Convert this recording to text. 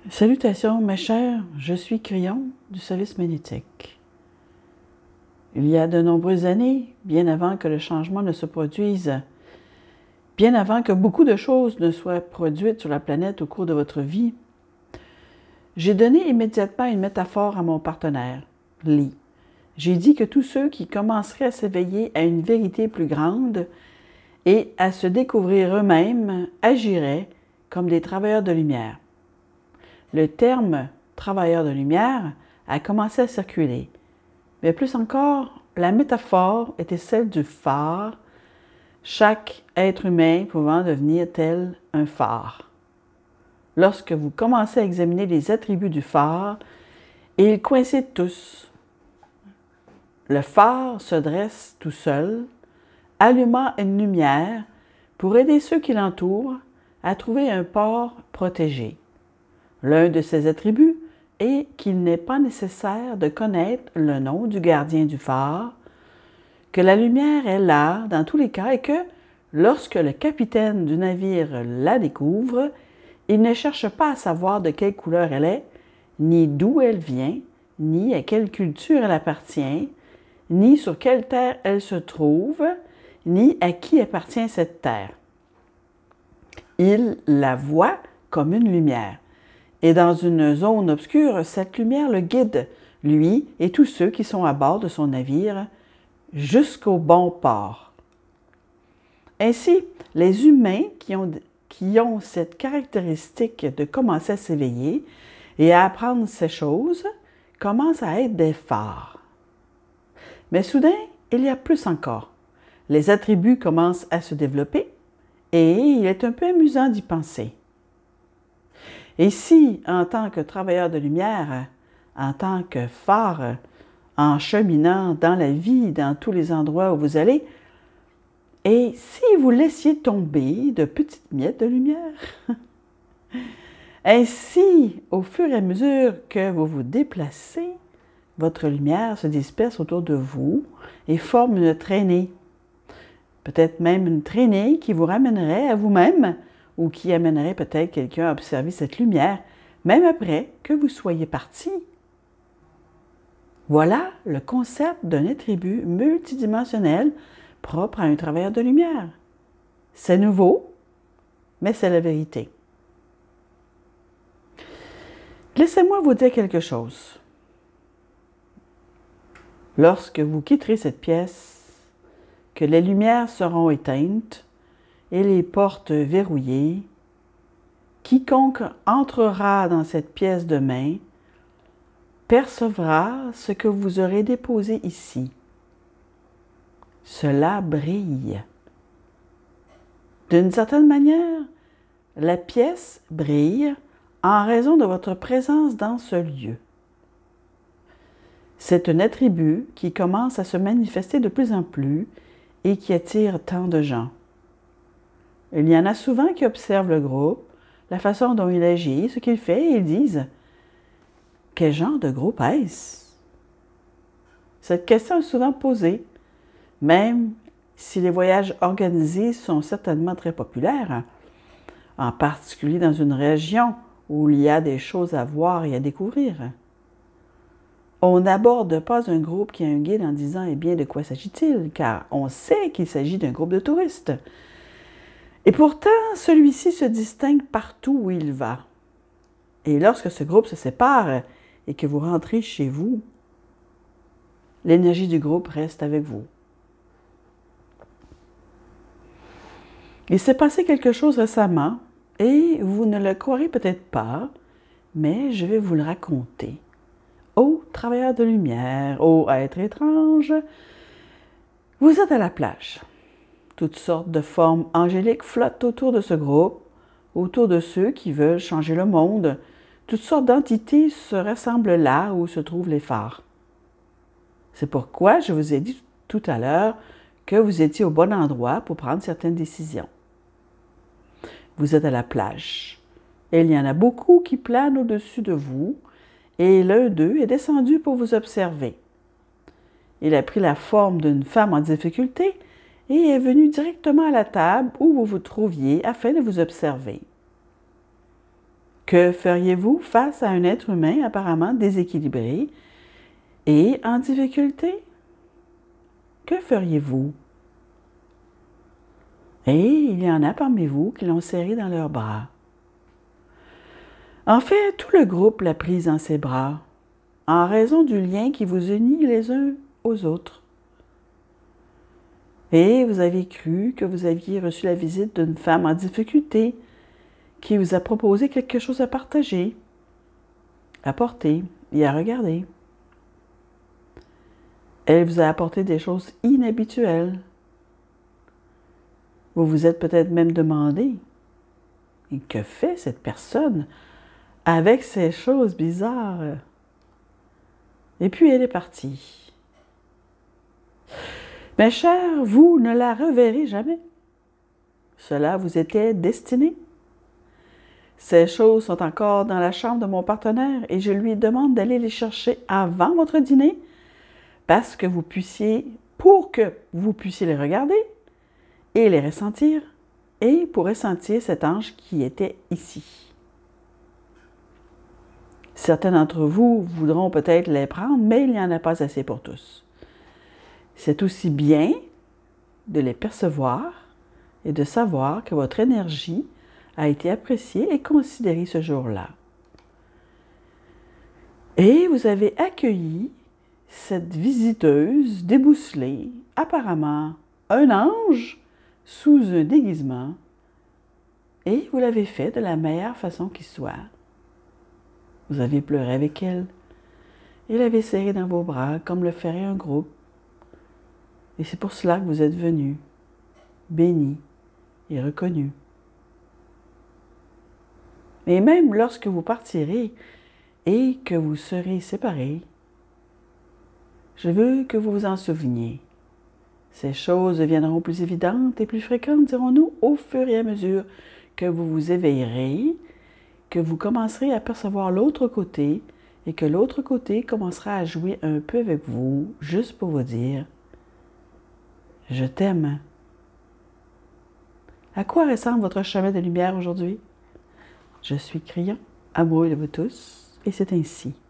Salutations, mes chers, je suis Crillon du service magnétique. Il y a de nombreuses années, bien avant que le changement ne se produise, bien avant que beaucoup de choses ne soient produites sur la planète au cours de votre vie, j'ai donné immédiatement une métaphore à mon partenaire, Lee. J'ai dit que tous ceux qui commenceraient à s'éveiller à une vérité plus grande et à se découvrir eux-mêmes agiraient comme des travailleurs de lumière. Le terme « travailleur de lumière » a commencé à circuler. Mais plus encore, la métaphore était celle du phare, chaque être humain pouvant devenir tel un phare. Lorsque vous commencez à examiner les attributs du phare, ils coïncident tous. Le phare se dresse tout seul, allumant une lumière pour aider ceux qui l'entourent à trouver un port protégé. L'un de ses attributs est qu'il n'est pas nécessaire de connaître le nom du gardien du phare, que la lumière est là dans tous les cas et que, lorsque le capitaine du navire la découvre, il ne cherche pas à savoir de quelle couleur elle est, ni d'où elle vient, ni à quelle culture elle appartient, ni sur quelle terre elle se trouve, ni à qui appartient cette terre. Il la voit comme une lumière. Et dans une zone obscure, cette lumière le guide, lui et tous ceux qui sont à bord de son navire, jusqu'au bon port. Ainsi, les humains qui ont cette caractéristique de commencer à s'éveiller et à apprendre ces choses commencent à être des phares. Mais soudain, il y a plus encore. Les attributs commencent à se développer et il est un peu amusant d'y penser. Et si, en tant que travailleur de lumière, en tant que phare, en cheminant dans la vie, dans tous les endroits où vous allez, et si vous laissiez tomber de petites miettes de lumière? Ainsi, au fur et à mesure que vous vous déplacez, votre lumière se disperse autour de vous et forme une traînée. Peut-être même une traînée qui vous ramènerait à vous-même, ou qui amènerait peut-être quelqu'un à observer cette lumière, même après que vous soyez parti. Voilà le concept d'un attribut multidimensionnel propre à un travailleur de lumière. C'est nouveau, mais c'est la vérité. Laissez-moi vous dire quelque chose. Lorsque vous quitterez cette pièce, que les lumières seront éteintes, et les portes verrouillées, quiconque entrera dans cette pièce demain percevra ce que vous aurez déposé ici. Cela brille. D'une certaine manière, la pièce brille en raison de votre présence dans ce lieu. C'est un attribut qui commence à se manifester de plus en plus et qui attire tant de gens. Il y en a souvent qui observent le groupe, la façon dont il agit, ce qu'il fait, et ils disent « Quel genre de groupe est-ce » Cette question est souvent posée, même si les voyages organisés sont certainement très populaires, en particulier dans une région où il y a des choses à voir et à découvrir. On n'aborde pas un groupe qui a un guide en disant « Eh bien, de quoi s'agit-il » car on sait qu'il s'agit d'un groupe de touristes. Et pourtant, celui-ci se distingue partout où il va. Et lorsque ce groupe se sépare et que vous rentrez chez vous, l'énergie du groupe reste avec vous. Il s'est passé quelque chose récemment et vous ne le croirez peut-être pas, mais je vais vous le raconter. Ô travailleur de lumière, ô être étrange, vous êtes à la plage. Toutes sortes de formes angéliques flottent autour de ce groupe, autour de ceux qui veulent changer le monde. Toutes sortes d'entités se rassemblent là où se trouvent les phares. C'est pourquoi je vous ai dit tout à l'heure que vous étiez au bon endroit pour prendre certaines décisions. Vous êtes à la plage. Et il y en a beaucoup qui planent au-dessus de vous, et l'un d'eux est descendu pour vous observer. Il a pris la forme d'une femme en difficulté, et est venu directement à la table où vous vous trouviez afin de vous observer. Que feriez-vous face à un être humain apparemment déséquilibré et en difficulté? Que feriez-vous? Et il y en a parmi vous qui l'ont serré dans leurs bras. En fait, tout le groupe l'a prise dans ses bras, en raison du lien qui vous unit les uns aux autres. Et vous avez cru que vous aviez reçu la visite d'une femme en difficulté qui vous a proposé quelque chose à partager, à porter et à regarder. Elle vous a apporté des choses inhabituelles. Vous vous êtes peut-être même demandé, et que fait cette personne avec ces choses bizarres? Et puis elle est partie. Mes chers, vous ne la reverrez jamais. Cela vous était destiné. Ces choses sont encore dans la chambre de mon partenaire et je lui demande d'aller les chercher avant votre dîner pour que vous puissiez les regarder et les ressentir et pour ressentir cet ange qui était ici. Certains d'entre vous voudront peut-être les prendre, mais il n'y en a pas assez pour tous. C'est aussi bien de les percevoir et de savoir que votre énergie a été appréciée et considérée ce jour-là. Et vous avez accueilli cette visiteuse débousselée, apparemment un ange sous un déguisement, et vous l'avez fait de la meilleure façon qui soit. Vous avez pleuré avec elle et l'avez serrée dans vos bras comme le ferait un groupe. Et c'est pour cela que vous êtes venu, béni et reconnu. Et même lorsque vous partirez et que vous serez séparés, je veux que vous vous en souveniez. Ces choses deviendront plus évidentes et plus fréquentes, dirons-nous, au fur et à mesure que vous vous éveillerez, que vous commencerez à percevoir l'autre côté et que l'autre côté commencera à jouer un peu avec vous, juste pour vous dire « Je t'aime ». À quoi ressemble votre chemin de lumière aujourd'hui? Je suis Crayon, amoureux de vous tous, et c'est ainsi